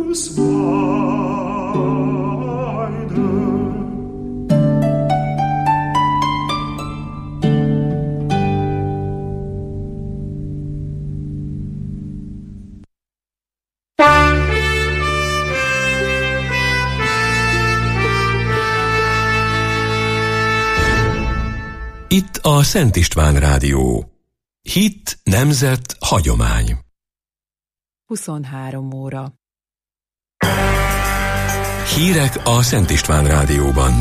Itt a Szent István Rádió. Hit, nemzet, hagyomány. 23 óra. Hírek a Szent István Rádióban.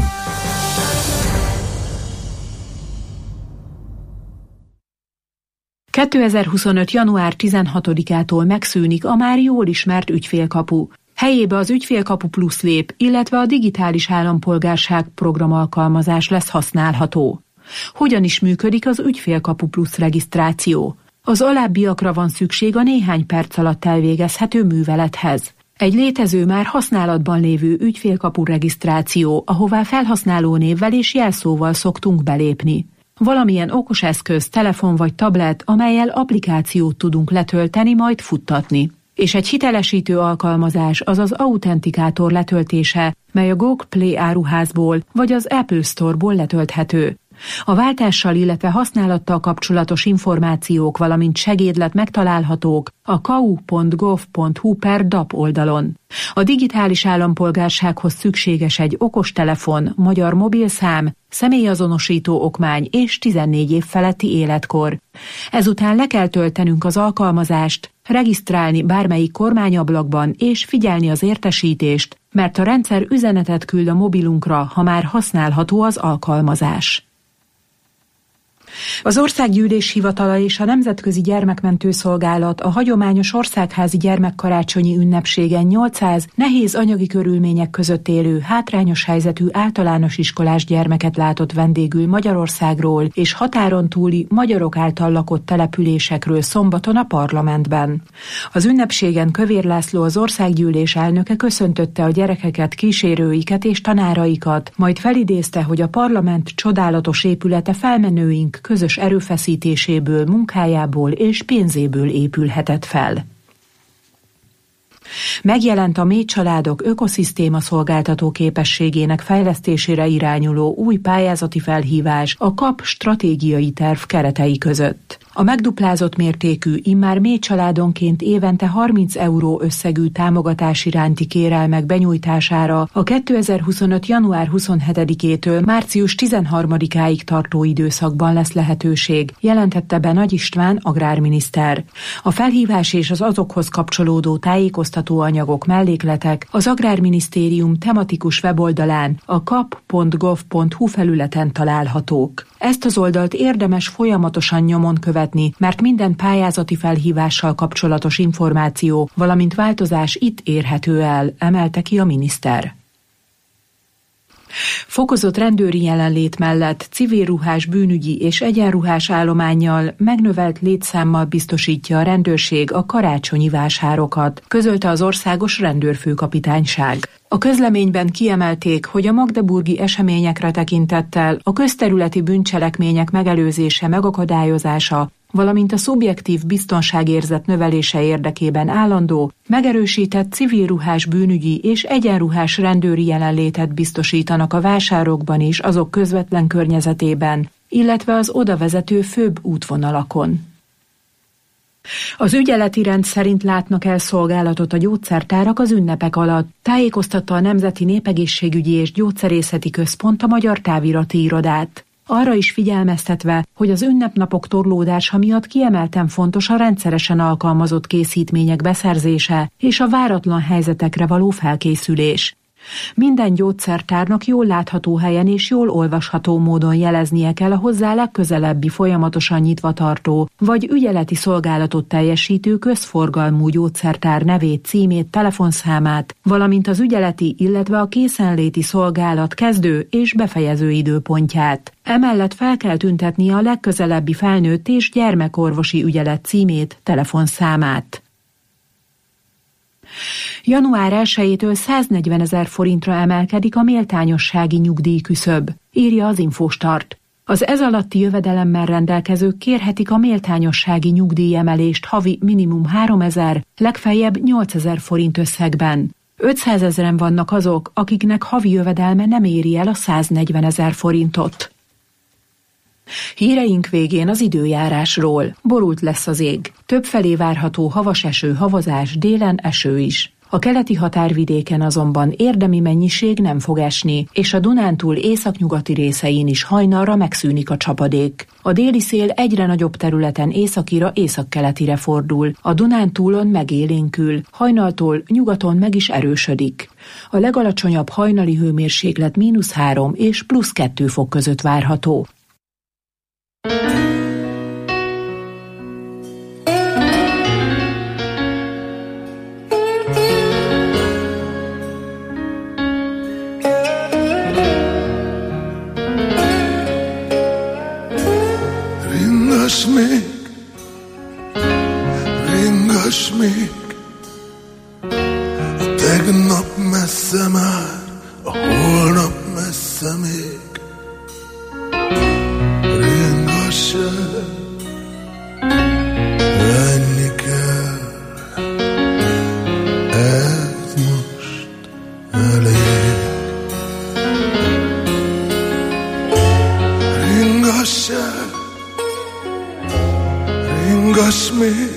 ...2025. január 16-ától megszűnik a már jól ismert ügyfélkapu. Helyébe az Ügyfélkapu Plusz lép, illetve a digitális állampolgárság programalkalmazás lesz használható. Hogyan is működik az Ügyfélkapu Plusz regisztráció? Az alábbiakra van szükség a néhány perc alatt elvégezhető művelethez. Egy létező, már használatban lévő ügyfélkapu regisztráció, ahová felhasználó névvel és jelszóval szoktunk belépni. Valamilyen okos eszköz, telefon vagy tablet, amellyel applikációt tudunk letölteni, majd futtatni. És egy hitelesítő alkalmazás, azaz autentikátor letöltése, mely a Google Play áruházból vagy az Apple Store-ból letölthető. A váltással, illetve használattal kapcsolatos információk, valamint segédlet megtalálhatók a kau.gov.hu/DAP oldalon. A digitális állampolgársághoz szükséges egy okostelefon, magyar mobilszám, személyazonosító okmány és 14 év feletti életkor. Ezután le kell töltenünk az alkalmazást, regisztrálni bármelyik kormányablakban és figyelni az értesítést, mert a rendszer üzenetet küld a mobilunkra, ha már használható az alkalmazás. Az Országgyűlés Hivatala és a Nemzetközi Gyermekmentő Szolgálat a hagyományos országházi gyermekkarácsonyi ünnepségen 800 nehéz anyagi körülmények között élő, hátrányos helyzetű általános iskolás gyermeket látott vendégül Magyarországról és határon túli magyarok által lakott településekről szombaton a parlamentben. Az ünnepségen Kövér László, az Országgyűlés elnöke köszöntötte a gyerekeket, kísérőiket és tanáraikat, majd felidézte, hogy a parlament csodálatos épülete felmenőink közös erőfeszítéséből, munkájából és pénzéből épülhetett fel. Megjelent a mély családok ökoszisztéma szolgáltató képességének fejlesztésére irányuló új pályázati felhívás a KAP stratégiai terv keretei között. A megduplázott mértékű, immár mély családonként évente 30 euró összegű támogatás iránti kérelmek benyújtására a 2025. január 27-től március 13-áig tartó időszakban lesz lehetőség, jelentette be Nagy István agrárminiszter. A felhívás és az azokhoz kapcsolódó tájékoztató anyagok, mellékletek az Agrárminisztérium tematikus weboldalán, a kap.gov.hu felületen találhatók. Ezt az oldalt érdemes folyamatosan nyomon követni, mert minden pályázati felhívással kapcsolatos információ, valamint változás itt érhető el, emelte ki a miniszter. Fokozott rendőri jelenlét mellett civilruhás bűnügyi és egyenruhás állománnyal, megnövelt létszámmal biztosítja a rendőrség a karácsonyi vásárokat, közölte az Országos Rendőrfőkapitányság. A közleményben kiemelték, hogy a magdeburgi eseményekre tekintettel a közterületi bűncselekmények megelőzése, megakadályozása, valamint a szubjektív biztonságérzet növelése érdekében állandó, megerősített civilruhás bűnügyi és egyenruhás rendőri jelenlétet biztosítanak a vásárokban és azok közvetlen környezetében, illetve az odavezető főbb útvonalakon. Az ügyeleti rend szerint látnak el szolgálatot a gyógyszertárak az ünnepek alatt, tájékoztatta a Nemzeti Népegészségügyi és Gyógyszerészeti Központ a Magyar Távirati Irodát. Arra is figyelmeztetve, hogy az ünnepnapok torlódása miatt kiemelten fontos a rendszeresen alkalmazott készítmények beszerzése és a váratlan helyzetekre való felkészülés. Minden gyógyszertárnak jól látható helyen és jól olvasható módon jeleznie kell a hozzá legközelebbi folyamatosan nyitva tartó vagy ügyeleti szolgálatot teljesítő közforgalmú gyógyszertár nevét, címét, telefonszámát, valamint az ügyeleti, illetve a készenléti szolgálat kezdő és befejező időpontját. Emellett fel kell tüntetnie a legközelebbi felnőtt és gyermekorvosi ügyelet címét, telefonszámát. Január 1-től 140 000 forintra emelkedik a méltányossági nyugdíjküszöb, írja az Infostart. Az ez alatti jövedelemmel rendelkezők kérhetik a méltányossági nyugdíjemelést havi minimum 3 000, legfeljebb 8 000 forint összegben. 500 000 vannak azok, akiknek havi jövedelme nem éri el a 140 000 forintot. Híreink végén az időjárásról. Borult lesz az ég. Többfelé várható havas eső, havazás, délen eső is. A keleti határvidéken azonban érdemi mennyiség nem fog esni, és a Dunántúl északnyugati részein is hajnalra megszűnik a csapadék. A déli szél egyre nagyobb területen északira, északkeletire fordul, a Dunántúlon megélénkül, hajnaltól nyugaton meg is erősödik. A legalacsonyabb hajnali hőmérséklet -3 és +2 fok között várható. Ringass még, a tegnap messze már, a holnap messze még. Ringass el, lenni kell, ez most elég. Ringass el, ringass még,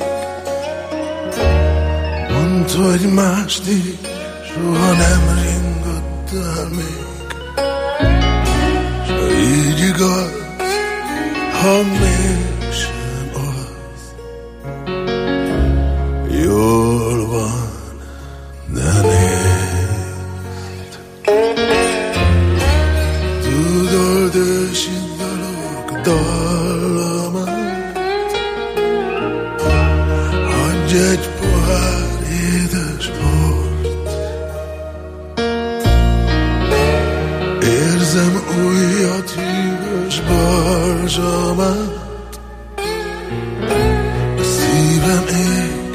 mondd, hogy mástig soha nem ringattál még. S ha így igaz, ha mégsem az, jól van, de nézd. Tudod, ősi dalok dallamát, adj egy pohár édes bort. Érzem ujjad hűvös balzsamát, a szívem ég.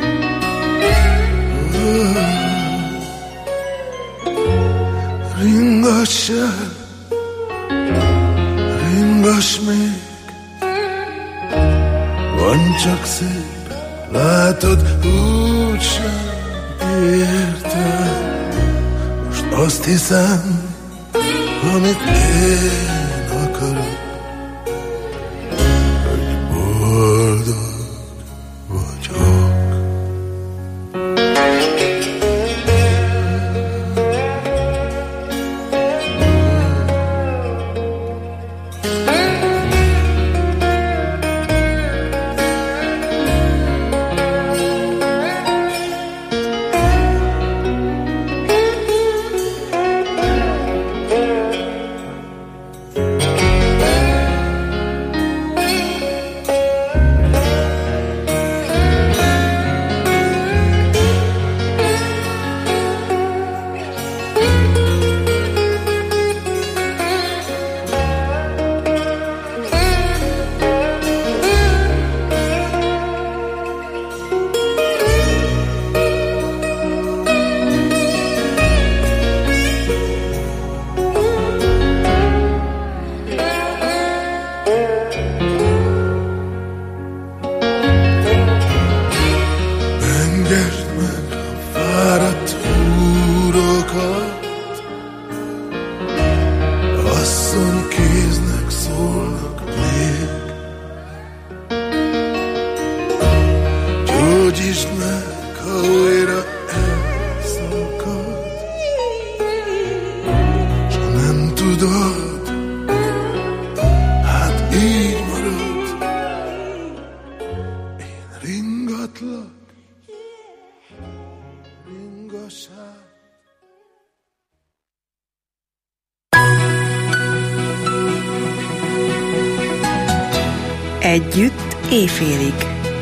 Ringass el, ringass még, van csak szép, látod, úgysem értem. Most azt hiszem, amit én akarok, hogy boldog vagyok. Együtt éjfélig.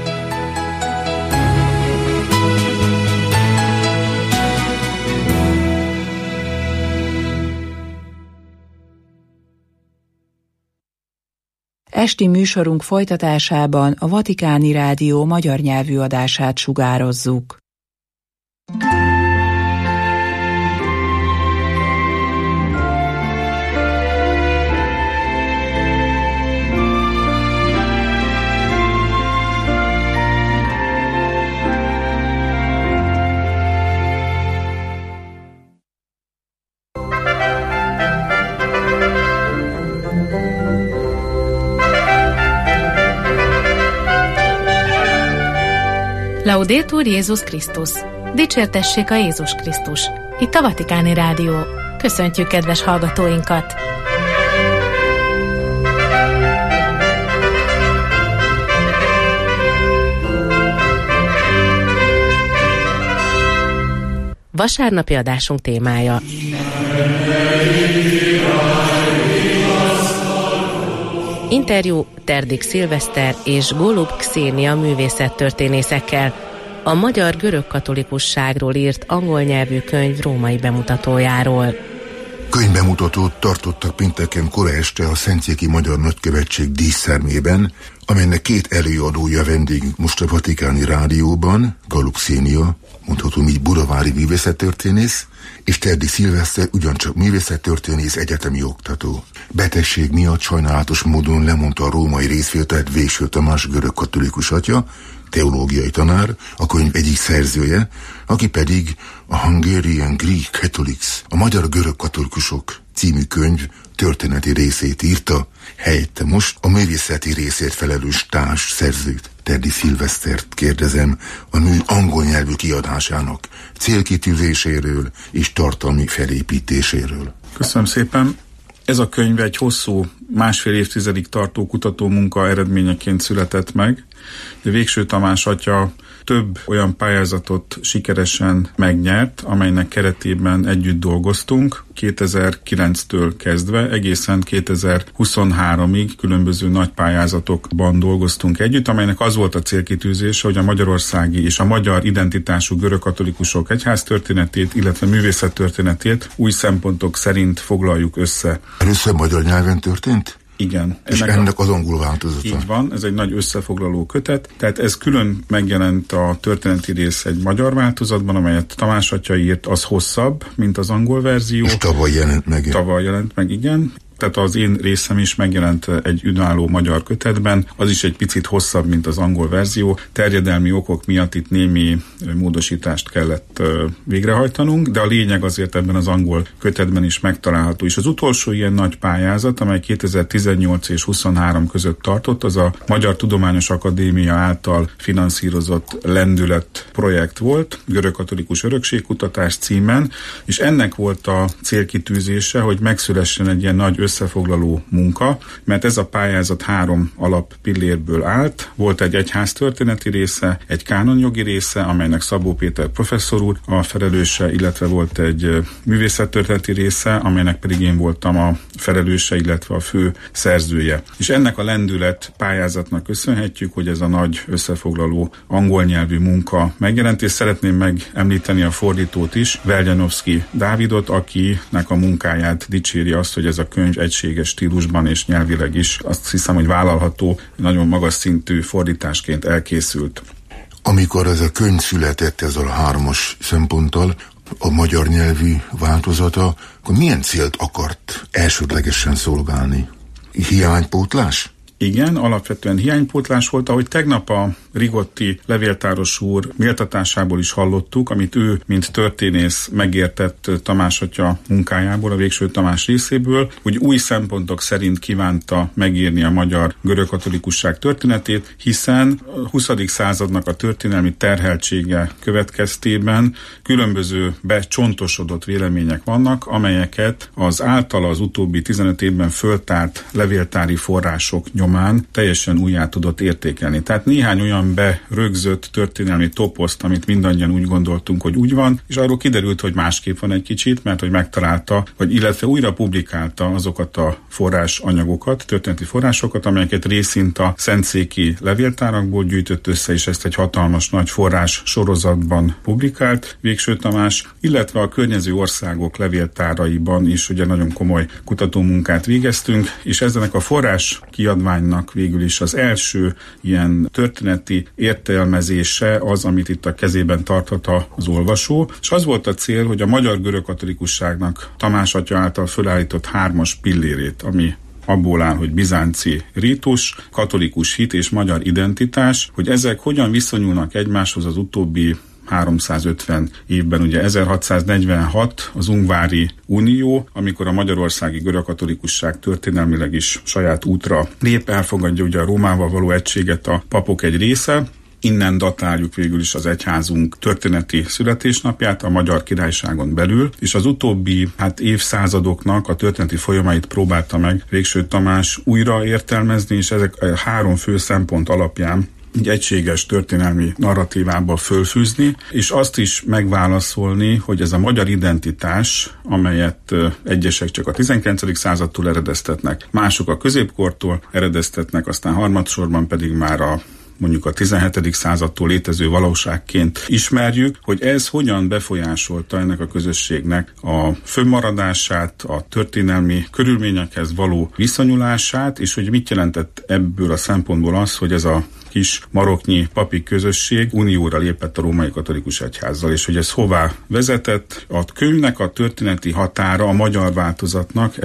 Esti műsorunk folytatásában a Vatikáni Rádió magyar nyelvű adását sugározzuk. Laudetur Jézus Krisztus. Dicsértessék a Jézus Krisztus. Itt a Vatikáni Rádió. Köszöntjük kedves hallgatóinkat! Vasárnapi adásunk témája: interjú Terdik Szilveszter és Golub Kszénia művészettörténészekkel a magyar görögkatolikusságról írt angol nyelvű könyv római bemutatójáról. Könyvbemutatót tartottak pénteken kora este a Szentszéki Magyar Nagykövetség dísztermében, amelynek két előadója vendégünk most a Vatikáni Rádióban, Golub Kszénia, mondhatom így budavári művészettörténész, és Terdik Szilveszter ugyancsak művészettörténész, egyetemi oktató. Betegség miatt sajnálatos módon lemondta a római részvételt Végső Tamás görögkatolikus atya, teológiai tanár, a könyv egyik szerzője, aki pedig a Hungarian Greek Catholics, a magyar görögkatolikusok című könyv történeti részét írta, helyette most a művészeti részért felelős társ szerzőt, Terdik Szilvesztert kérdezem a mű angol nyelvű kiadásának célkitűzéséről és tartalmi felépítéséről. Köszönöm szépen! Ez a könyv egy hosszú, másfél évtizedig tartó kutatómunka eredményeként született meg, de Végső Tamás atya több olyan pályázatot sikeresen megnyert, amelynek keretében együtt dolgoztunk, 2009-től kezdve egészen 2023-ig különböző nagy pályázatokban dolgoztunk együtt, amelynek az volt a célkitűzése, hogy a magyarországi és a magyar identitású görögkatolikusok egyháztörténetét, illetve művészettörténetét új szempontok szerint foglaljuk össze. Először magyar nyelven történt? Igen. És ennek az angol változata. Így van, ez egy nagy összefoglaló kötet, tehát ez külön megjelent a történeti rész egy magyar változatban, amelyet Tamás atya írt, az hosszabb, mint az angol verzió. És tavaly jelent meg. Tavaly jelent meg, igen. Tehát az én részem is megjelent egy önálló magyar kötetben, az is egy picit hosszabb, mint az angol verzió. Terjedelmi okok miatt itt némi módosítást kellett végrehajtanunk, de a lényeg azért ebben az angol kötetben is megtalálható. És az utolsó ilyen nagy pályázat, amely 2018 és 23 között tartott, az a Magyar Tudományos Akadémia által finanszírozott lendület projekt volt, görögkatolikus örökségkutatás címen, és ennek volt a célkitűzése, hogy megszülessen egy ilyen nagy összefoglaló munka, mert ez a pályázat 3 alappillérből állt. Volt egy egyháztörténeti része, egy kánonjogi része, amelynek Szabó Péter professzor úr a felelőse, illetve volt egy művészettörténeti része, amelynek pedig én voltam a felelőse, illetve a fő szerzője. És ennek a lendület pályázatnak köszönhetjük, hogy ez a nagy összefoglaló angol nyelvű munka megjelent, és szeretném megemlíteni a fordítót is, Veljanovszky Dávidot, akinek a munkáját dicséri azt, hogy ez a könyv egységes stílusban és nyelvileg is, azt hiszem, hogy vállalható, nagyon magas szintű fordításként elkészült. Amikor ez a könyv született ezzel a 3-as szemponttal, a magyar nyelvű változata, akkor milyen célt akart elsődlegesen szolgálni? Hiánypótlás? Igen, alapvetően hiánypótlás volt, ahogy tegnap a Rigotti levéltáros úr méltatásából is hallottuk, amit ő, mint történész megértett Tamás atya munkájából, a Végső Tamás részéből, hogy új szempontok szerint kívánta megírni a magyar görögkatolikusság történetét, hiszen a 20. századnak a történelmi terheltsége következtében különböző becsontosodott vélemények vannak, amelyeket az általa az utóbbi 15 évben föltárt levéltári források nyomán teljesen újjá tudott értékelni. Tehát néhány olyan berögzött történelmi toposzt, amit mindannyian úgy gondoltunk, hogy úgy van, és arról kiderült, hogy másképp van egy kicsit, mert hogy megtalálta, vagy illetve újra publikálta azokat a forrásanyagokat, történeti forrásokat, amelyeket részint a szentszéki levéltárakból gyűjtött össze, és ezt egy hatalmas nagy forrás sorozatban publikált Végső Tamás, illetve a környező országok levéltáraiban is ugye nagyon komoly kutatómunkát végeztünk, és ennek a forrás kiadványnak végül is az első ilyen történeti értelmezése az, amit itt a kezében tarthat az olvasó, és az volt a cél, hogy a magyar görögkatolikusságnak Tamás atya által fölállított 3-as pillérét, ami abból áll, hogy bizánci rítus, katolikus hit és magyar identitás, hogy ezek hogyan viszonyulnak egymáshoz az utóbbi 350 évben, ugye 1646 az Ungvári Unió, amikor a magyarországi görögkatolikusság történelmileg is saját útra lép, elfogadja ugye a Rómával való egységet a papok egy része, Innen datáljuk végül is az egyházunk történeti születésnapját a Magyar Királyságon belül, és az utóbbi évszázadoknak a történeti folyamait próbálta meg Végső Tamás újra értelmezni, és ezek 3 fő szempont alapján egy egységes történelmi narratívába fölfűzni, és azt is megválaszolni, hogy ez a magyar identitás, amelyet egyesek csak a 19. századtól eredeztetnek, mások a középkortól eredeztetnek, aztán harmadsorban pedig már mondjuk a 17. századtól létező valóságként ismerjük, hogy ez hogyan befolyásolta ennek a közösségnek a fönnmaradását, a történelmi körülményekhez való viszonyulását, és hogy mit jelentett ebből a szempontból az, hogy ez a kis maroknyi papi közösség unióra lépett a római katolikus egyházzal, és hogy ez hová vezetett. A könyvnek a történeti határa a magyar változatnak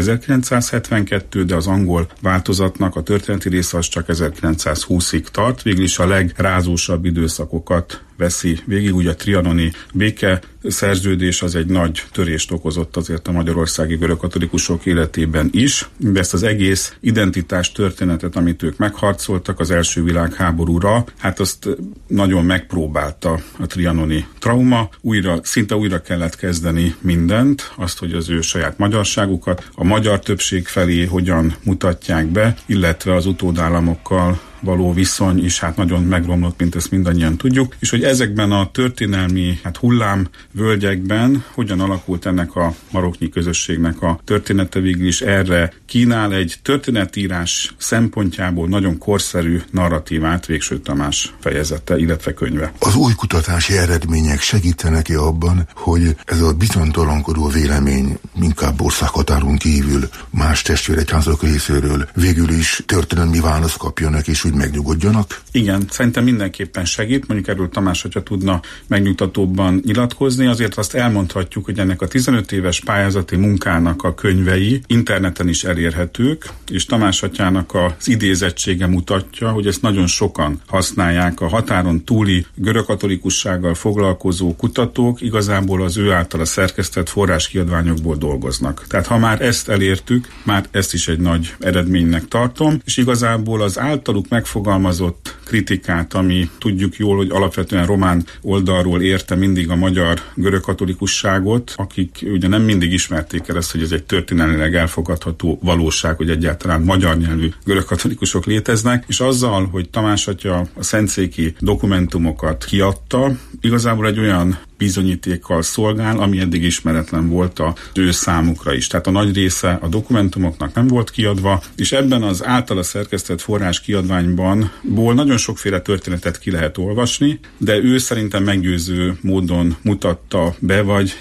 1972, de az angol változatnak a történeti része az csak 1920-ig tart. Végül is a legrázósabb időszakokat veszi végig, ugye a trianoni béke szerződés az egy nagy törést okozott azért a magyarországi görögkatolikusok életében is, de ezt az egész identitás történetet, amit ők megharcoltak az első világháborúra, azt nagyon megpróbálta a trianoni trauma, szinte újra kellett kezdeni mindent, azt, hogy az ő saját magyarságukat a magyar többség felé hogyan mutatják be, illetve az utódállamokkal való viszony is nagyon megromlott, mint ezt mindannyian tudjuk, és hogy ezekben a történelmi hullámvölgyekben hogyan alakult ennek a maroknyi közösségnek a története, végül is erre kínál egy történetírás szempontjából nagyon korszerű narratívát Végső Tamás fejezete, illetve könyve. Az új kutatási eredmények segítenek-e abban, hogy ez a bizonytalankodó vélemény inkább országhatáron kívül más testvéregyházak részéről végül is történelmi választ kapjanak, és úgy megnyugodjanak? Igen, szerintem mindenképpen segít, mondjuk erről Tamás, hogyha tudna megnyugtatóbban nyilatkozni, azért azt elmondhatjuk, hogy ennek a 15 éves pályázati munkának a könyvei interneten is elérhetők, és Tamás atyának az idézettsége mutatja, hogy ezt nagyon sokan használják a határon túli görögkatolikussággal foglalkozó kutatók, igazából az ő általa szerkesztett forráskiadványokból dolgoznak. Tehát ha már ezt elértük, már ezt is egy nagy eredménynek tartom, és igazából az általuk megfogalmazott kritikát, ami tudjuk jól, hogy alapvetően román oldalról érte mindig a magyar görögkatolikusságot, akik ugye nem mindig ismerték el ezt, hogy ez egy történelmileg elfogadható valóság, hogy egyáltalán magyar nyelvű görögkatolikusok léteznek, és azzal, hogy Tamás atya a szentszéki dokumentumokat kiadta, igazából egy olyan bizonyítékkal szolgál, ami eddig ismeretlen volt az ő számukra is. Tehát a nagy része a dokumentumoknak nem volt kiadva, és ebben az általa szerkesztett forrás kiadványban nagyon sokféle történetet ki lehet olvasni, de ő szerintem meggyőző módon mutatta be, vagy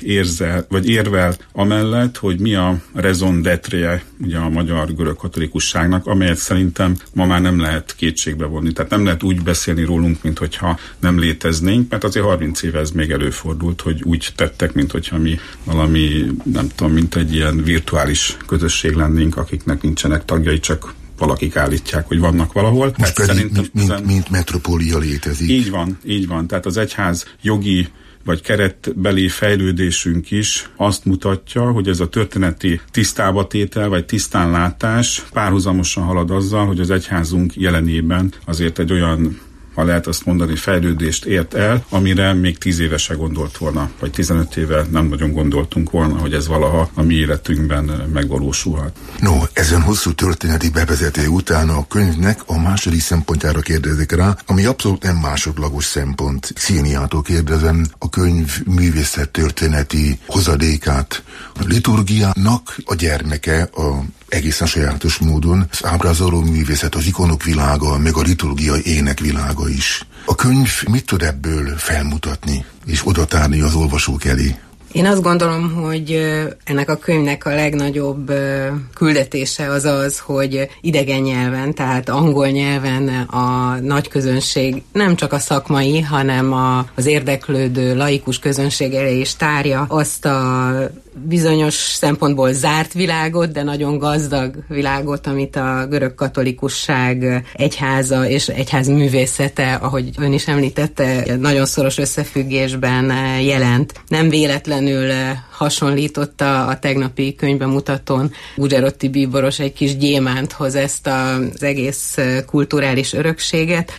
érvel amellett, hogy mi a raison d'être ugye a magyar görögkatolikusságnak, amelyet szerintem ma már nem lehet kétségbe vonni. Tehát nem lehet úgy beszélni rólunk, mint hogyha nem léteznénk, mert azért 30 éve ez még előfordult, hogy úgy tettek, mint hogyha mi valami, nem tudom, mint egy ilyen virtuális közösség lennénk, akiknek nincsenek tagjai, csak valakik állítják, hogy vannak valahol. Most pedig mint metropólia létezik. Így van. Tehát az egyház jogi vagy keretbeli fejlődésünk is azt mutatja, hogy ez a történeti tisztábatétel vagy tisztánlátás párhuzamosan halad azzal, hogy az egyházunk jelenében azért egy olyan, ha lehet azt mondani, fejlődést ért el, amire még 10 éve se gondolt volna, vagy 15 éve nem nagyon gondoltunk volna, hogy ez valaha a mi életünkben megvalósulhat. No, ezen hosszú történeti bevezető után a könyvnek a második szempontjára kérdezik rá, ami abszolút nem másodlagos szempont. Széniától kérdezem a könyv művészettörténeti hozadékát. A liturgiának a gyermeke a egészen sajátos módon az ábrázoló művészet, az ikonok világa, meg a liturgia énekvilága is. A könyv mit tud ebből felmutatni és odatárni az olvasók elé? Én azt gondolom, hogy ennek a könyvnek a legnagyobb küldetése az, hogy idegen nyelven, tehát angol nyelven a nagy közönség nem csak a szakmai, hanem az érdeklődő laikus közönség elé is tárja azt a bizonyos szempontból zárt világot, de nagyon gazdag világot, amit a görög katolikusság egyháza és egyház művészete, ahogy ön is említette, nagyon szoros összefüggésben jelent. Nem véletlenül hasonlította a tegnapi könyvbemutatón Bugyaroti bíboros egy kis gyémánthoz ezt az egész kulturális örökséget.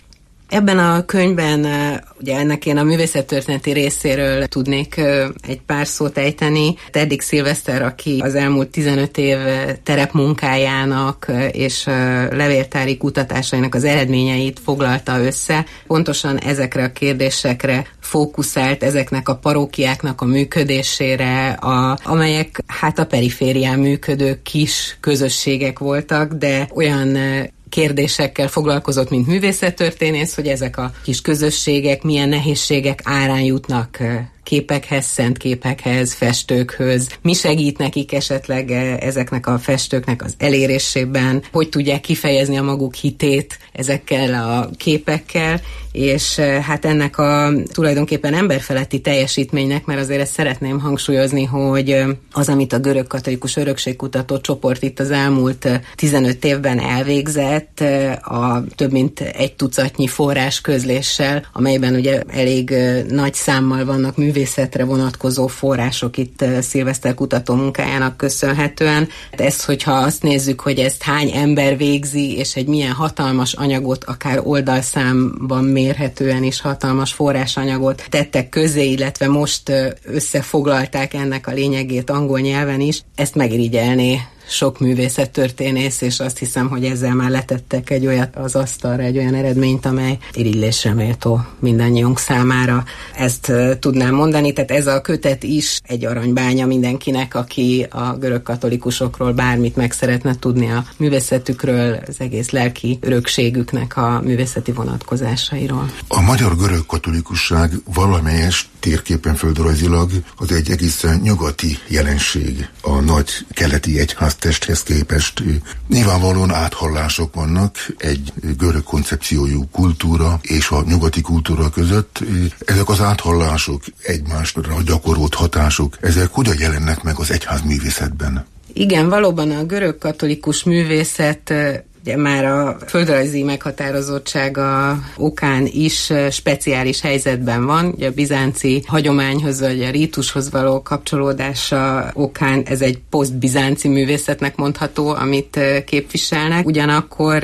Ebben a könyvben, ugye ennek én a művészettörténeti részéről tudnék egy pár szót ejteni. Teddig Szilveszter, aki az elmúlt 15 év terepmunkájának és levéltári kutatásainak az eredményeit foglalta össze, pontosan ezekre a kérdésekre fókuszált, ezeknek a parókiáknak a működésére, amelyek hát a periférián működő kis közösségek voltak, de olyan kérdésekkel foglalkozott, mint művészettörténész, hogy ezek a kis közösségek milyen nehézségek árán jutnak képekhez, szent képekhez, festőkhöz. Mi segít nekik esetleg ezeknek a festőknek az elérésében, hogy tudják kifejezni a maguk hitét ezekkel a képekkel, és hát ennek a tulajdonképpen emberfeletti teljesítménynek, mert azért ezt szeretném hangsúlyozni, hogy az, amit a görög katolikus örökségkutató csoport itt az elmúlt 15 évben elvégzett, a több mint egy tucatnyi forrás közléssel, amelyben ugye elég nagy számmal vannak művészetre vonatkozó források itt Szilveszter kutató munkájának köszönhetően. Ezt, hogyha azt nézzük, hogy ezt hány ember végzi, és egy milyen hatalmas anyagot, akár oldalszámban mérhetően is hatalmas forrásanyagot tettek közé, illetve most összefoglalták ennek a lényegét angol nyelven is, ezt megirigyelné sok művészettörténész, és azt hiszem, hogy ezzel már letettek egy olyat az asztalra, egy olyan eredményt, amely irigylésre méltó mindannyiunk számára. Ezt tudnám mondani, tehát ez a kötet is egy aranybánya mindenkinek, aki a görög katolikusokról bármit meg szeretne tudni a művészetükről, az egész lelki örökségüknek a művészeti vonatkozásairól. A magyar görög katolikusság valamelyes térképen földrajzilag az egy egészen nyugati jelenség a nagy keleti egyháztesthez képest. Nyilvánvalóan áthallások vannak egy görög koncepciójú kultúra és a nyugati kultúra között. Ezek az áthallások, egymásra gyakorolt hatások, ezek hogyan jelennek meg az egyházművészetben? Igen, valóban a görög katolikus művészet ugye már a földrajzi meghatározottsága okán is speciális helyzetben van. Ugye a bizánci hagyományhoz vagy a rítushoz való kapcsolódása okán ez egy posztbizánci művészetnek mondható, amit képviselnek. Ugyanakkor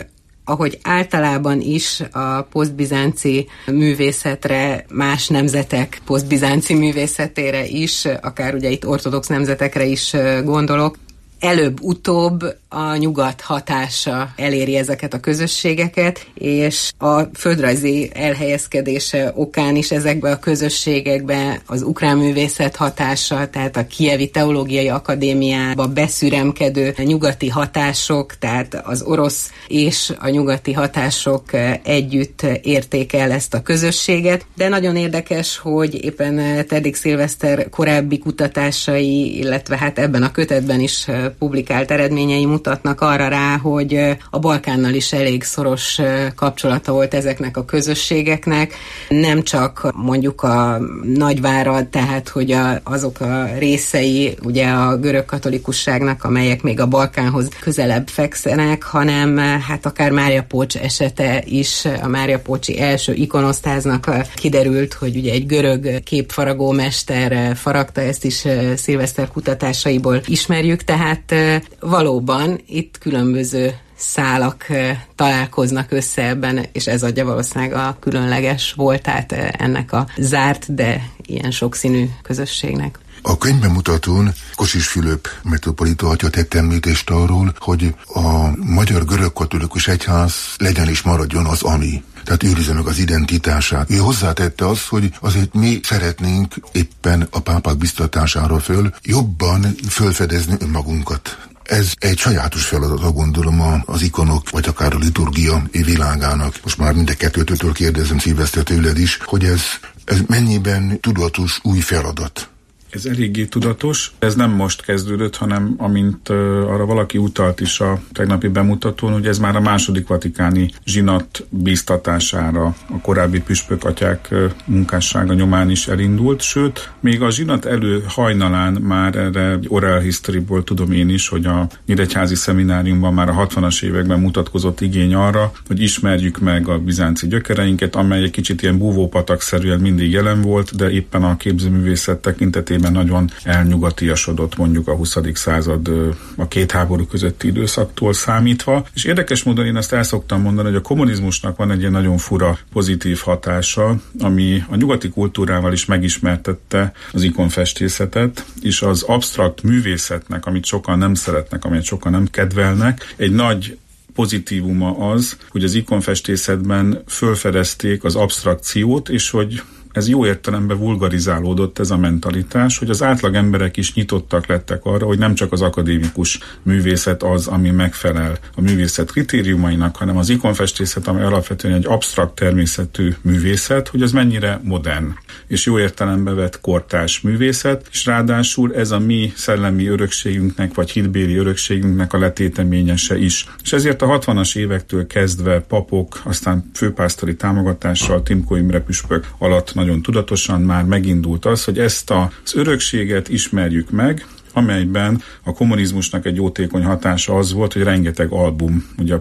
ahogy általában is a posztbizánci művészetre, más nemzetek posztbizánci művészetére is, akár ugye itt ortodox nemzetekre is gondolok, előbb-utóbb a nyugat hatása eléri ezeket a közösségeket, és a földrajzi elhelyezkedése okán is ezekbe a közösségekbe az ukrán művészet hatása, tehát a Kijevi Teológiai Akadémiába beszüremkedő nyugati hatások, tehát az orosz és a nyugati hatások együtt érték el ezt a közösséget, de nagyon érdekes, hogy éppen Teddig Szilveszter korábbi kutatásai, illetve hát ebben a kötetben is publikált eredményei mutatnak arra rá, hogy a Balkánnal is elég szoros kapcsolata volt ezeknek a közösségeknek. Nem csak mondjuk a Nagyvárad, tehát hogy azok a részei ugye a görög katolikusságnak, amelyek még a Balkánhoz közelebb fekszenek, hanem hát akár Mária Pócs esete is, a Mária Pócsi első ikonosztáznak kiderült, hogy ugye egy görög képfaragómester faragta, ezt is Szilveszter kutatásaiból ismerjük, tehát valóban itt különböző szálak találkoznak össze ebben, és ez adja valószínűleg a különleges voltát ennek a zárt, de ilyen sokszínű közösségnek. A könyvbemutatón Kocsis Fülöp metropolita atya tett említést arról, hogy a magyar görög katolikus egyház legyen és maradjon az ami. Tehát őrizze meg az identitását. Ő hozzátette azt, hogy azért mi szeretnénk éppen a pápák biztatására jobban fölfedezni önmagunkat. Ez egy sajátos feladat, gondolom, az ikonok, vagy akár a liturgia világának. Most már mind a kettőtől kérdezem, Szilveszter, tőled is, hogy ez mennyiben tudatos új feladat? Ez eléggé tudatos. Ez nem most kezdődött, hanem amint arra valaki utalt is a tegnapi bemutatón, hogy ez már a második vatikáni zsinat bíztatására a korábbi püspökatyák munkássága nyomán is elindult, sőt, még a zsinat hajnalán már erre oral historyból tudom én is, hogy a Nyíregyházi Szemináriumban már a 60-as években mutatkozott igény arra, hogy ismerjük meg a bizánci gyökereinket, amely egy kicsit ilyen búvópatakszerűen mindig jelen volt, de éppen a képzőművészet tekintetében értelmében nagyon elnyugatiasodott mondjuk a 20. század a két háború közötti időszaktól számítva. És érdekes módon én azt el szoktam mondani, hogy a kommunizmusnak van egy ilyen nagyon fura pozitív hatása, ami a nyugati kultúrával is megismertette az ikonfestészetet, és az absztrakt művészetnek, amit sokan nem szeretnek, amit sokan nem kedvelnek, egy nagy pozitívuma az, hogy az ikonfestészetben fölfedezték az absztrakciót, és hogy ez jó értelemben vulgarizálódott ez a mentalitás, hogy az átlag emberek is nyitottak lettek arra, hogy nem csak az akadémikus művészet az, ami megfelel a művészet kritériumainak, hanem az ikonfestészet, ami alapvetően egy absztrakt természetű művészet, hogy az mennyire modern és jó értelemben vett kortárs művészet, és ráadásul ez a mi szellemi örökségünknek, vagy hitbéli örökségünknek a letéteményese is. És ezért a 60-as évektől kezdve papok, aztán főpásztori támogatással Timko Imre püspök alatt nagyon tudatosan már megindult az, hogy ezt az örökséget ismerjük meg, amelyben a kommunizmusnak egy jótékony hatása az volt, hogy rengeteg album, ugye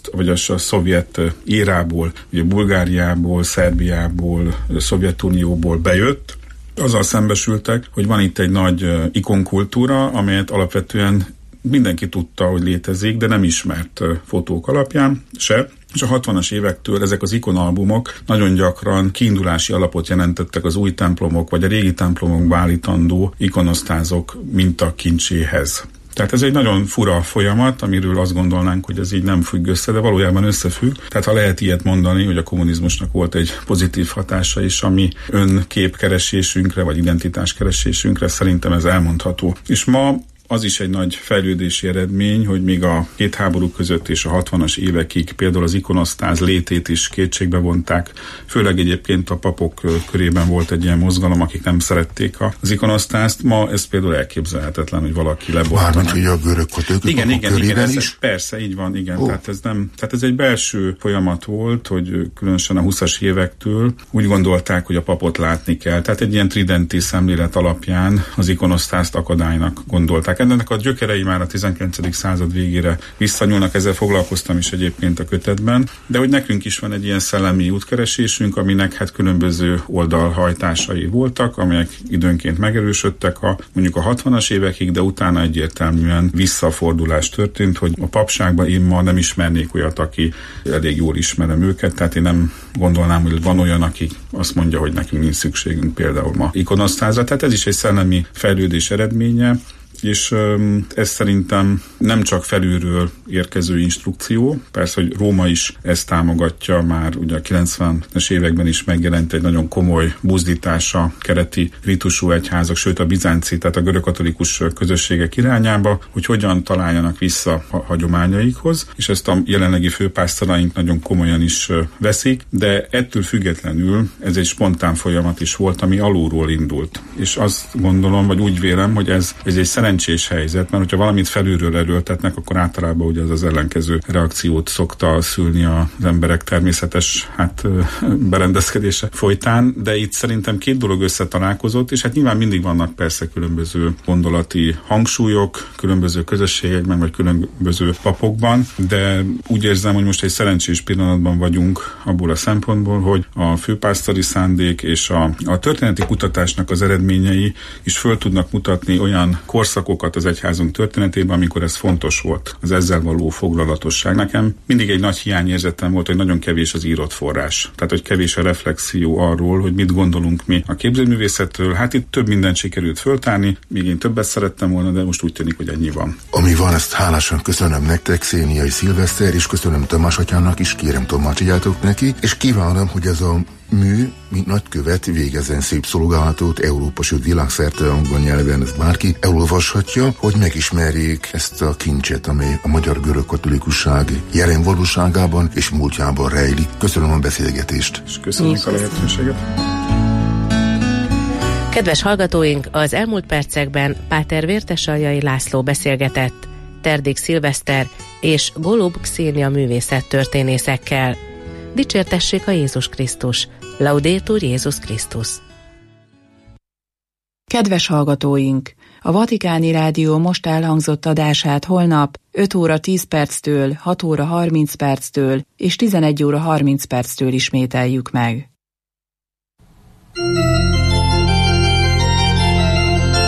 a szovjet érából, ugye Bulgáriából, Szerbiából, Szovjetunióból bejött, azzal szembesültek, hogy van itt egy nagy ikonkultúra, amelyet alapvetően mindenki tudta, hogy létezik, de nem ismert fotók alapján se. És a 60-as évektől ezek az ikonalbumok nagyon gyakran kiindulási alapot jelentettek az új templomok, vagy a régi templomokba állítandó ikonosztázok mintakincséhez. Tehát ez egy nagyon fura folyamat, amiről azt gondolnánk, hogy ez így nem függ össze, de valójában összefügg. Tehát ha lehet ilyet mondani, hogy a kommunizmusnak volt egy pozitív hatása is, ami önképkeresésünkre, vagy identitáskeresésünkre, szerintem ez elmondható. És ma az is egy nagy fejlődési eredmény, hogy még a két háború között és a 60-as évekig például az ikonosztáz létét is kétségbe vonták. Főleg egyébként a papok körében volt egy ilyen mozgalom, akik nem szerették az ikonosztázt. Ma ez például elképzelhetetlen, hogy valaki lebontana. Mármint, hogy a görög-katolikusok igen, is? Persze, így van, igen. Tehát ez egy belső folyamat volt, hogy különösen a 20-as évektől úgy gondolták, hogy a papot látni kell. Tehát egy ilyen tridenti szemlélet alapján az ikonosztázt akadálynak gondolták. Ennek a gyökerei már a 19. század végére visszanyúlnak, ezzel foglalkoztam is egyébként a kötetben, de hogy nekünk is van egy ilyen szellemi útkeresésünk, aminek hát különböző oldalhajtásai voltak, amelyek időnként megerősödtek mondjuk a 60-as évekig, de utána egyértelműen visszafordulás történt, hogy a papságban én ma nem ismernék olyat, aki elég jól ismerem őket, tehát én nem gondolnám, hogy van olyan, aki azt mondja, hogy nekünk nincs szükségünk például ma ikonosztázra, tehát ez is egy szellemi fejlődés eredménye, és ez szerintem nem csak felülről érkező instrukció, persze, hogy Róma is ezt támogatja, már ugye a 90-es években is megjelent egy nagyon komoly buzdítása kereti ritusú egyházak, sőt a bizánci, tehát a görögkatolikus közösségek irányába, hogy hogyan találjanak vissza a hagyományaikhoz, és ezt a jelenlegi főpásztoraink nagyon komolyan is veszik, de ettől függetlenül ez egy spontán folyamat is volt, ami alulról indult. És azt gondolom, vagy úgy vélem, hogy ez egy szerencsés helyzet, mert hogyha valamit felülről erőltetnek, akkor általában ugye az ellenkező reakciót szokta szülni az emberek természetes berendezkedése folytán, de itt szerintem két dolog összetalálkozott, és hát nyilván mindig vannak persze különböző gondolati hangsúlyok, különböző közösségekben, vagy különböző papokban, de úgy érzem, hogy most egy szerencsés pillanatban vagyunk abból a szempontból, hogy a főpásztori szándék és a történeti kutatásnak az eredményei is föl tudnak mutatni olyan korszakokat az egyházunk történetében, amikor ez fontos volt, az ezzel való foglalatosság. Nekem mindig egy nagy hiányérzetem volt, hogy nagyon kevés az írott forrás. Tehát, hogy kevés a reflexió arról, hogy mit gondolunk mi a képzőművészetről. Hát itt több mindent sikerült föltárni, még én többet szerettem volna, de most úgy tűnik, hogy ennyi van. Ami van, ezt hálásan köszönöm nektek, Széniai Szilveszter, és köszönöm Tamás atyának is, kérem tolmácsoljátok neki, és kívánom, hogy ez a mű, mint nagykövet, végezzen szép szolgálatot Európa, sőt világszerte angol nyelven, ez bárki elolvashatja, hogy megismerjék ezt a kincset, amely a magyar görögkatolikusság jelen valóságában és múltjában rejlik. Köszönöm a beszélgetést. És köszönjük a lehetőséget. Kedves hallgatóink, az elmúlt percekben Páter Vértesaljai László beszélgetett Terdik Szilveszter és Golub Kszénia művészettörténészekkel. Dicsértessék a Jézus Krisztus! Laudétur Jézus Krisztus! Kedves hallgatóink! A Vatikáni Rádió most elhangzott adását holnap 5 óra 10 perctől, 6 óra 30 perctől és 11 óra 30 perctől ismételjük meg.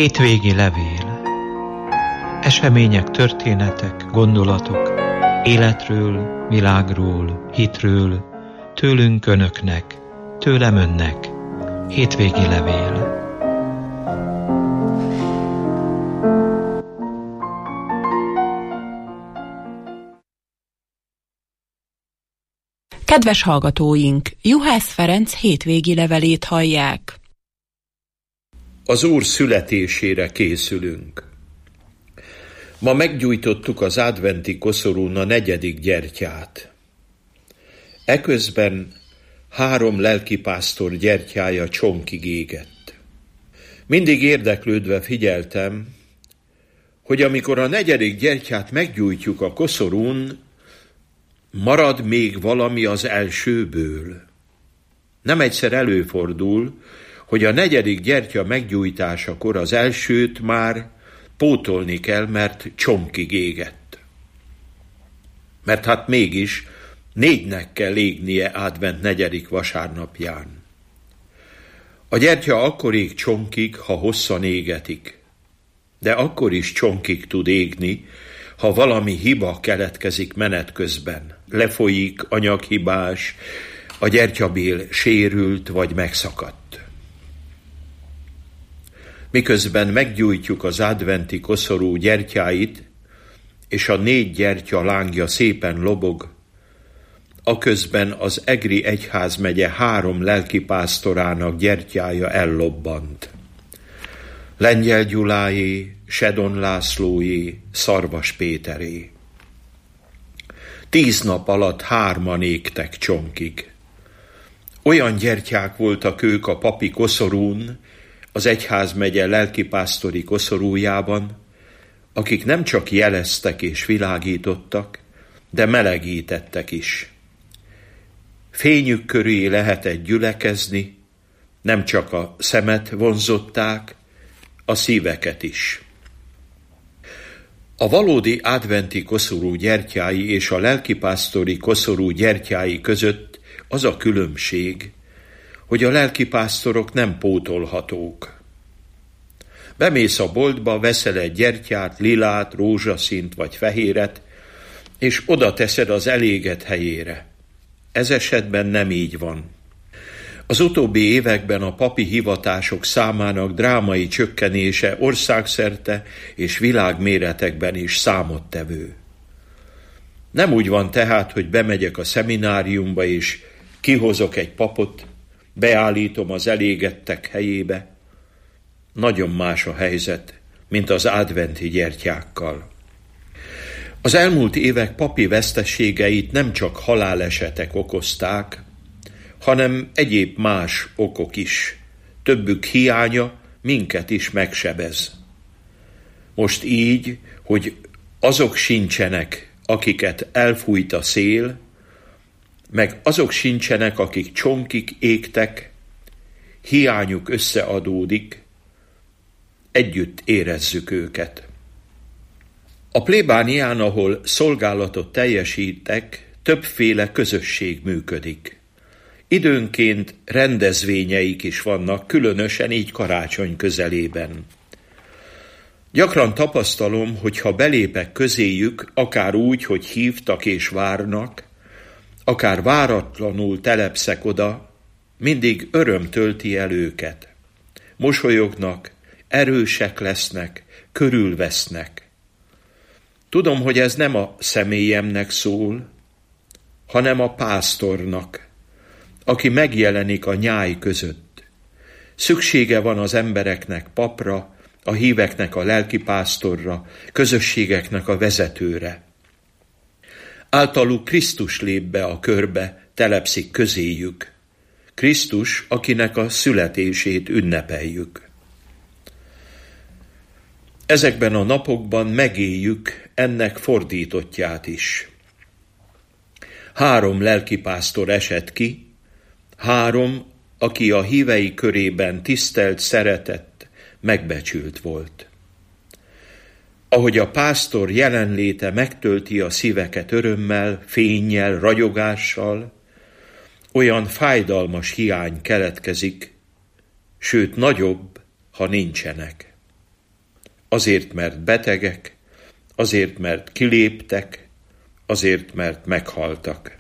Hétvégi levél. Események, történetek, gondolatok, életről, világról, hitről, tőlünk önöknek, tőlem önnek. Hétvégi levél. Kedves hallgatóink, Juhász Ferenc hétvégi levelét hallják. Az Úr születésére készülünk. Ma meggyújtottuk az adventi koszorún a 4. gyertyát. Eközben 3 lelkipásztor gyertyája csonkig égett. Mindig érdeklődve figyeltem, hogy amikor a 4. gyertyát meggyújtjuk a koszorún, marad még valami az elsőből. Nem egyszer előfordul, hogy a 4. gyertya meggyújtásakor az elsőt már pótolni kell, mert csonkig égett. Mert hát mégis 4-nek kell égnie advent 4. vasárnapján. A gyertya akkor ég csonkig, ha hosszan égetik, de akkor is csonkig tud égni, ha valami hiba keletkezik menet közben. Lefolyik, anyaghibás, a gyertyabél sérült vagy megszakadt. Miközben meggyújtjuk az adventi koszorú gyertyáit, és a 4 gyertya lángja szépen lobog, aközben az Egri egyházmegye 3 lelkipásztorának gyertyája ellobbant. Lengyel Gyuláé, Sedon Lászlóé, Szarvas Péteré. 10 nap alatt 3-an égtek csonkig. Olyan gyertyák voltak ők a papi koszorún, az egyházmegye lelkipásztori koszorújában, akik nem csak jeleztek és világítottak, de melegítettek is. Fényük köré lehetett gyülekezni, nem csak a szemet vonzották, a szíveket is. A valódi adventi koszorú gyertyái és a lelkipásztori koszorú gyertyái között az a különbség, hogy a lelkipásztorok nem pótolhatók. Bemész a boltba, veszel egy gyertyát, lilát, rózsaszínt vagy fehéret, és oda teszed az elégett helyére. Ez esetben nem így van. Az utóbbi években a papi hivatások számának drámai csökkenése országszerte és világméretekben is számottevő. Nem úgy van tehát, hogy bemegyek a szemináriumba és kihozok egy papot, beállítom az elégettek helyébe. Nagyon más a helyzet, mint az adventi gyertyákkal. Az elmúlt évek papi veszteségeit nem csak halálesetek okozták, hanem egyéb más okok is. Többük hiánya minket is megsebez. Most így, hogy azok sincsenek, akiket elfújt a szél, meg azok sincsenek, akik csonkig égtek, hiányuk összeadódik, együtt érezzük őket. A plébánián, ahol szolgálatot teljesítek, többféle közösség működik. Időnként rendezvényeik is vannak, különösen így karácsony közelében. Gyakran tapasztalom, hogy ha belépek közéjük, akár úgy, hogy hívtak és várnak, akár váratlanul telepszek oda, mindig öröm tölti el őket. Mosolyognak, erősek lesznek, körülvesznek. Tudom, hogy ez nem a személyemnek szól, hanem a pásztornak, aki megjelenik a nyáj között. Szüksége van az embereknek papra, a híveknek a lelkipásztorra, közösségeknek a vezetőre. Általuk Krisztus lép be a körbe, telepszik közéjük. Krisztus, akinek a születését ünnepeljük. Ezekben a napokban megéljük ennek fordítottját is. 3 lelkipásztor esett ki, 3, aki a hívei körében tisztelt, szeretett, megbecsült volt. Ahogy a pásztor jelenléte megtölti a szíveket örömmel, fénnyel, ragyogással, olyan fájdalmas hiány keletkezik, sőt nagyobb, ha nincsenek. azért, mert betegek, azért, mert kiléptek, azért, mert meghaltak.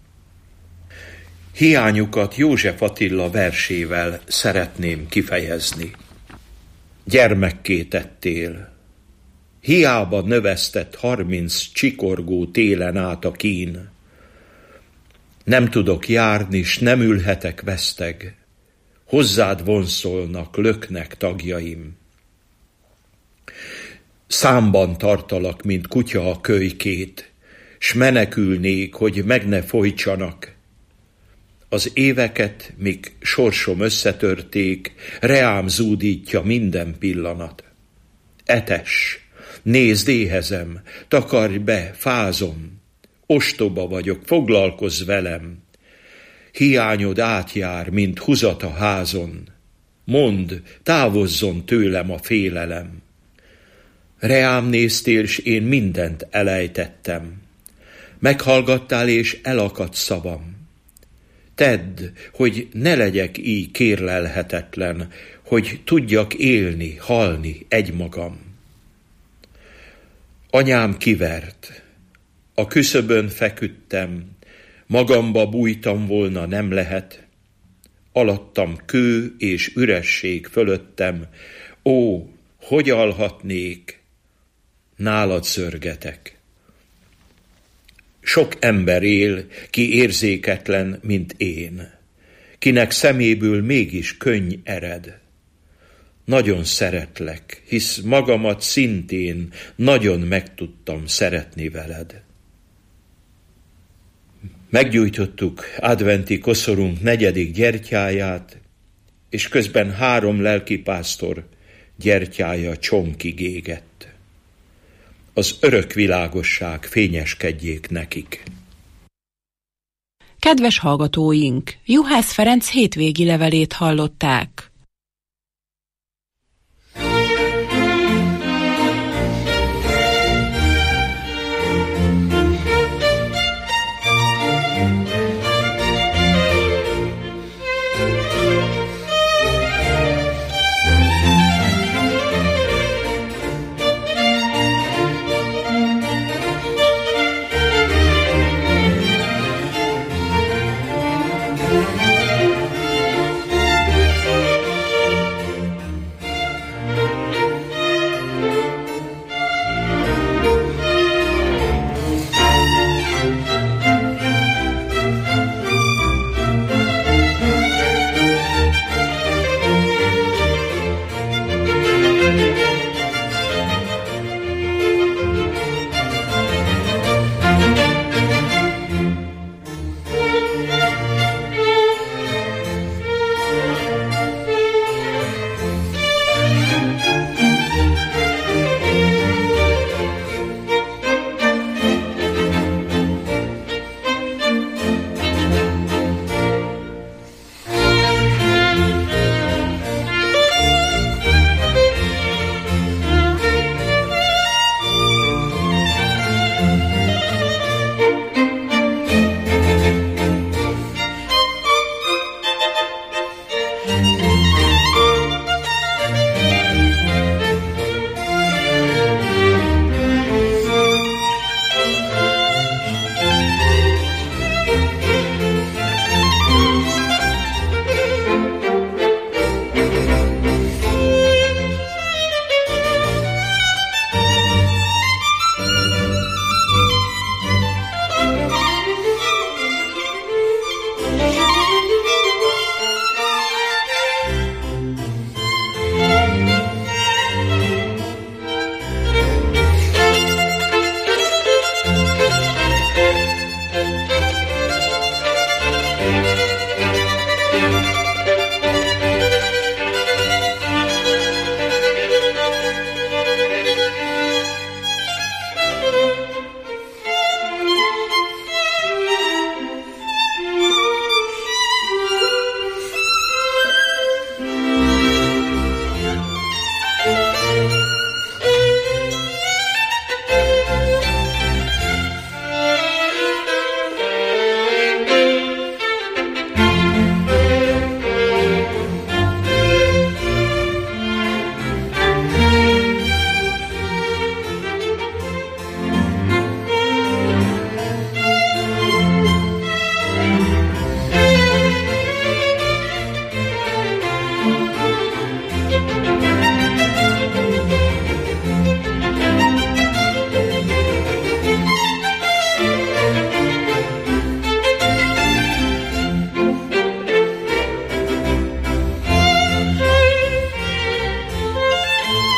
Hiányukat József Attila versével szeretném kifejezni. Gyermekké tettél, hiába növesztett 30 csikorgó télen át a kín. Nem tudok járni, s nem ülhetek veszteg, hozzád vonszolnak, löknek tagjaim. Számban tartalak, mint kutya a kölykét, s menekülnék, hogy meg ne folytsanak. Az éveket, míg sorsom összetörték, reám zúdítja minden pillanat. Etes, nézd, éhezem, takarj be, fázom, ostoba vagyok, foglalkozz velem. Hiányod átjár, mint huzat a házon. Mondd, távozzon tőlem a félelem. Reám néztél, s én mindent elejtettem. Meghallgattál, és elakadt szavam. Tedd, hogy ne legyek így kérlelhetetlen, hogy tudjak élni, halni egymagam. Anyám kivert, a küszöbön feküdtem, magamba bújtam volna, nem lehet. Alattam kő és üresség fölöttem, ó, hogy alhatnék, nálad zörgetek. Sok ember él, ki érzéketlen, mint én, kinek szeméből mégis könny ered. Nagyon szeretlek, hisz magamat szintén nagyon meg tudtam szeretni veled. Meggyújtottuk adventi koszorunk 4. gyertyáját, és közben 3 lelkipásztor gyertyája csomkig égett. Az örök világosság fényeskedjék nekik. Kedves hallgatóink, Juhász Ferenc hétvégi levelét hallották.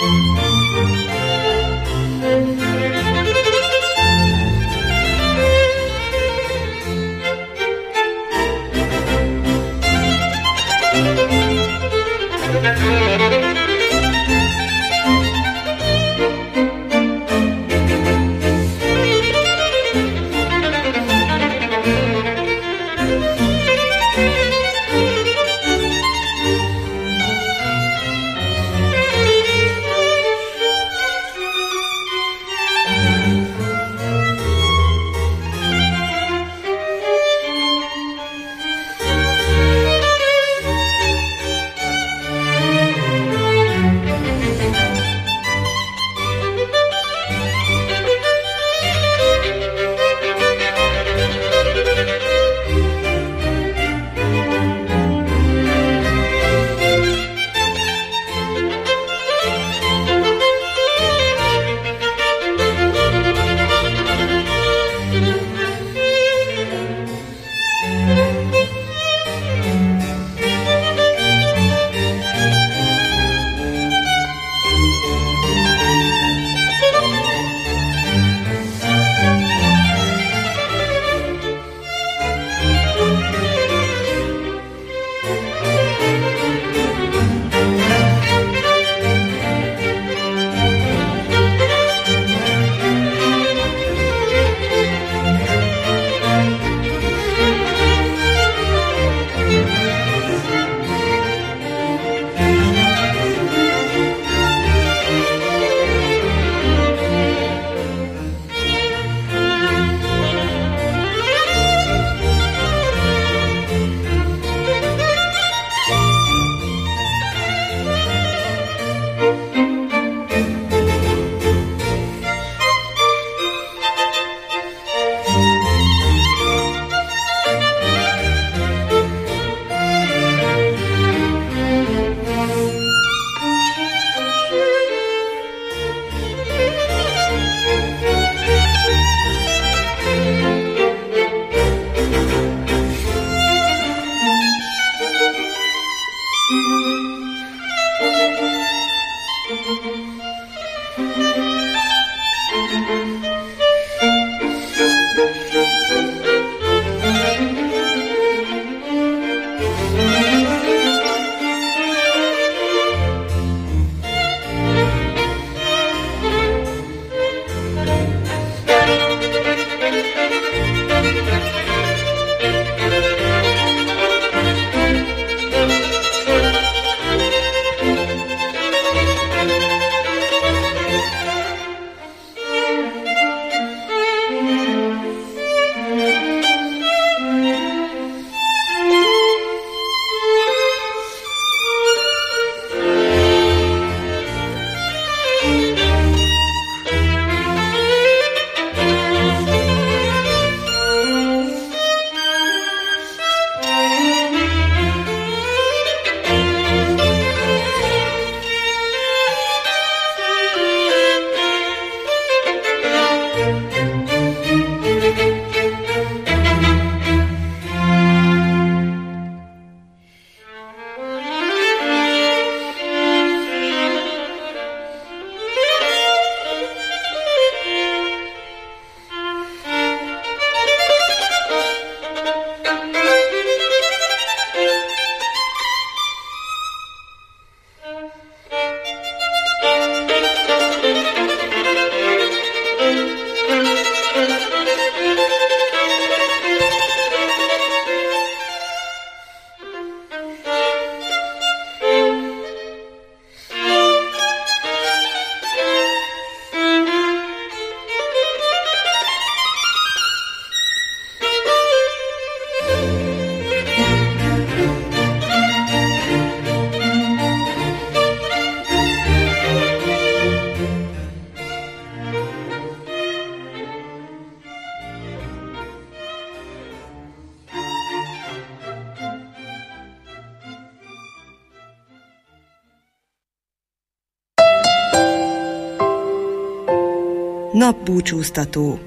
Napbúcsúztató.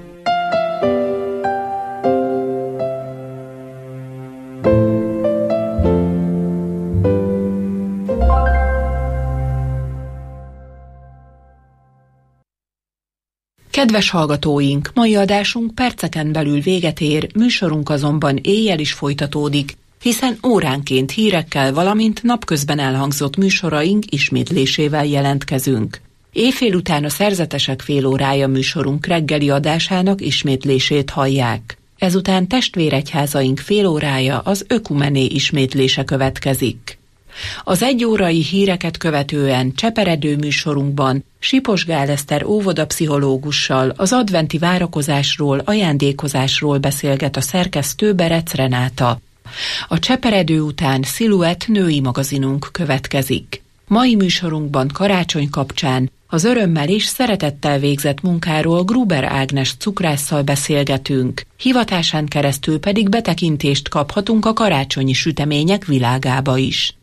Kedves hallgatóink, mai adásunk perceken belül véget ér, műsorunk azonban éjjel is folytatódik, hiszen óránként hírekkel, valamint napközben elhangzott műsoraink ismétlésével jelentkezünk. Éjfél után a Szerzetesek félórája műsorunk reggeli adásának ismétlését hallják. Ezután testvéregyházaink félórája, az ökumené ismétlése következik. Az 1 órai híreket követően cseperedő műsorunkban Sipos Gál Eszter óvodapszichológussal az adventi várakozásról, ajándékozásról beszélget a szerkesztő Berec Renáta. A cseperedő után Sziluett női magazinunk következik. Mai műsorunkban karácsony kapcsán az örömmel és szeretettel végzett munkáról Gruber Ágnes cukrásszal beszélgetünk, hivatásán keresztül pedig betekintést kaphatunk a karácsonyi sütemények világába is.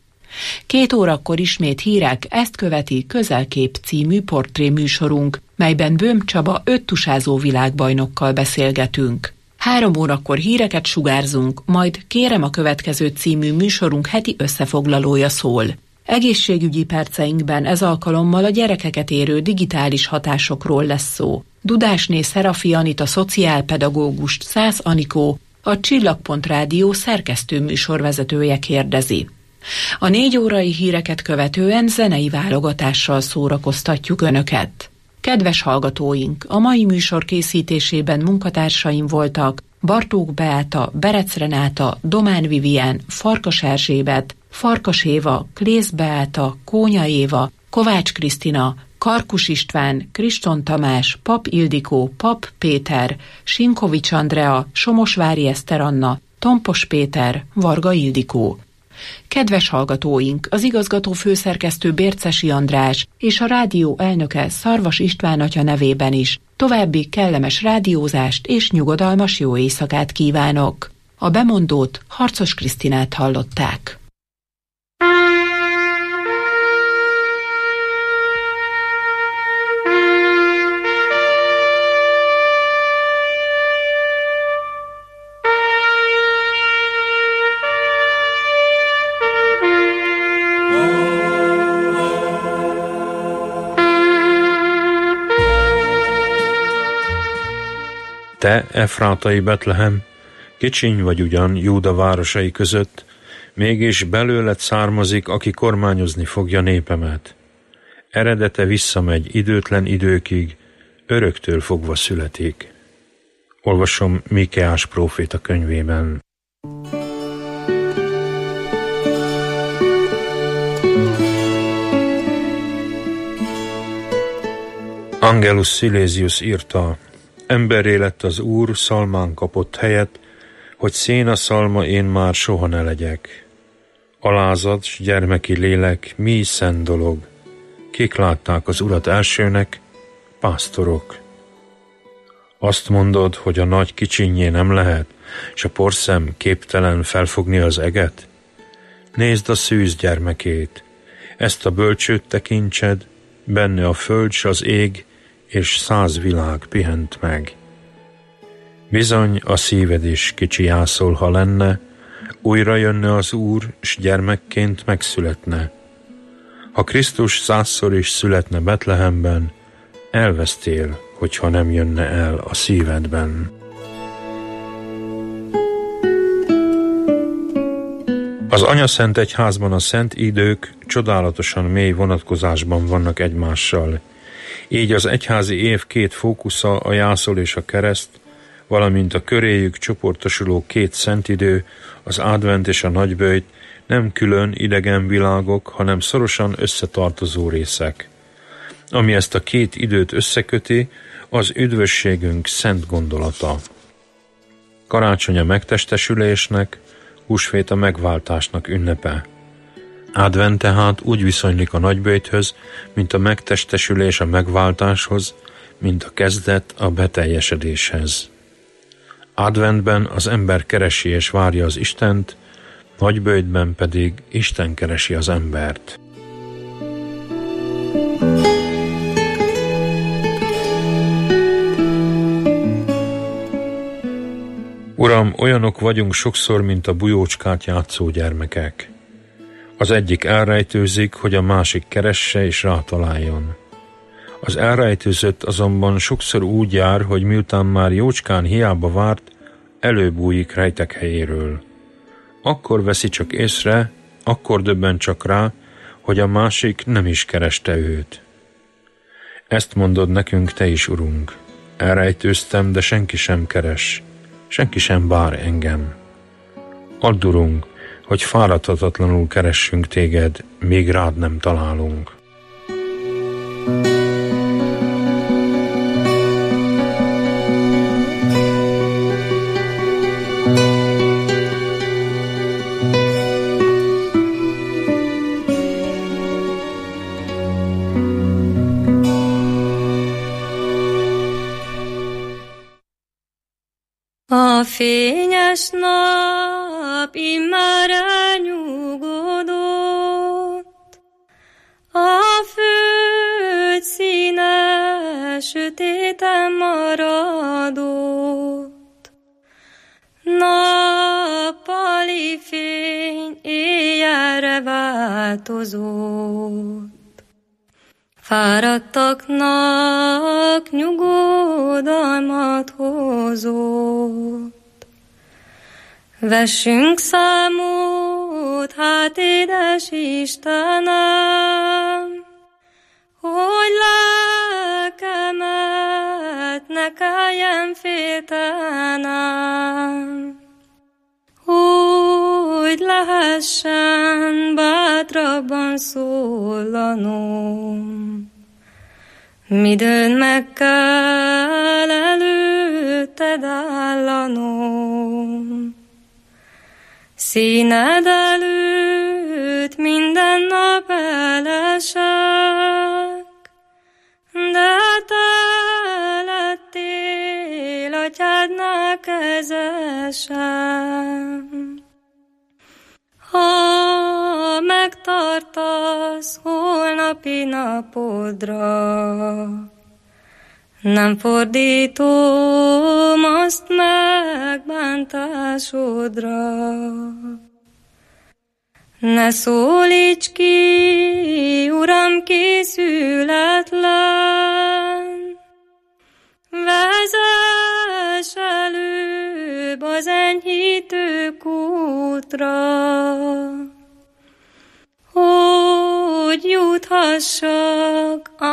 2 órakor ismét hírek, ezt követi Közelkép című portré műsorunk, melyben Böhm Csaba 5 tusázó világbajnokkal beszélgetünk. 3 órakor híreket sugárzunk, majd Kérem a következő című műsorunk heti összefoglalója szól. Egészségügyi perceinkben ez alkalommal a gyerekeket érő digitális hatásokról lesz szó. Dudásné Szerafi Anita szociálpedagógust Szász Anikó, a Csillagpont Rádió szerkesztő műsorvezetője kérdezi. A 4 órai híreket követően zenei válogatással szórakoztatjuk Önöket. Kedves hallgatóink, a mai műsor készítésében munkatársaim voltak Bartók Beáta, Berec Renáta, Domán Vivien, Farkas Erzsébet, Farkas Éva, Klész Beáta, Kónya Éva, Kovács Krisztina, Karkus István, Kriston Tamás, Pap Ildikó, Pap Péter, Sinkovics Andrea, Somosvári Eszter Anna, Tompos Péter, Varga Ildikó. Kedves hallgatóink, az igazgató főszerkesztő Bércesi András és a rádió elnöke Szarvas István atya nevében is további kellemes rádiózást és nyugodalmas jó éjszakát kívánok. A bemondót, Harcos Krisztinát hallották. Te, efrátai Betlehem, kicsiny vagy ugyan Júda városai között, mégis belőled származik, aki kormányozni fogja népemet. Eredete visszamegy időtlen időkig, öröktől fogva születik. Olvasom Mikéás próféta könyvében. Angelus Silesius írta: Emberré lett az Úr, szalmán kapott helyet, hogy széna szalma én már soha ne legyek. Alázat s gyermeki lélek, mi szent dolog. Kik látták az Urat elsőnek? Pásztorok. Azt mondod, hogy a nagy kicsinnyé nem lehet, s a porszem képtelen felfogni az eget? Nézd a szűz gyermekét, ezt a bölcsőt tekintsed, benne a föld s az ég, és 100 világ pihent meg. Bizony a szíved is kicsi jászol, ha lenne, újra jönne az Úr, s gyermekként megszületne. Ha Krisztus 100-szor is születne Betlehemben, elvesztél, hogyha nem jönne el a szívedben. Az Anyaszent Egyházban a szent idők csodálatosan mély vonatkozásban vannak egymással. Így az egyházi év 2 fókusza, a jászol és a kereszt, valamint a köréjük csoportosuló 2 szentidő, az advent és a nagyböjt nem külön idegen világok, hanem szorosan összetartozó részek. Ami ezt a 2 időt összeköti, az üdvösségünk szent gondolata. Karácsony a megtestesülésnek, húsvét a megváltásnak ünnepe. Advent tehát úgy viszonylik a nagyböjthöz, mint a megtestesülés a megváltáshoz, mint a kezdet a beteljesedéshez. Adventben az ember keresi és várja az Istent, nagyböjtben pedig Isten keresi az embert. Uram, olyanok vagyunk sokszor, mint a bujócskát játszó gyermekek. Az egyik elrejtőzik, hogy a másik keresse és rátaláljon. Az elrejtőzött azonban sokszor úgy jár, hogy miután már jócskán hiába várt, előbújik rejtek helyéről. Akkor veszi csak észre, akkor döbben csak rá, hogy a másik nem is kereste őt. Ezt mondod nekünk te is, Urunk. Elrejtőztem, de senki sem keres, senki sem vár engem. Add, Urunk, hogy fáradhatatlanul keressünk téged, míg rád nem találunk. A fényes nap immár elnyugodott, a föld színe sötéten maradott. Nappali fény éjjelre változott. Fáradtaknak nyugodalmat hozott. Vessünk számot, hát édes Istenem, hogy lelkemet ne kelljen féltenem, hogy lehessen bátrabban szólanom. Midőn meg kell előtted állanom, színed előtt minden nap elesek, de te lettél atyádnál kezesem. Ha megtartasz holnapi napodra, nem fordítom azt megbántásodra. Ne szólíts ki, Uram, készületlen, vezess előbb az enyhítő kútra, hogy juthassak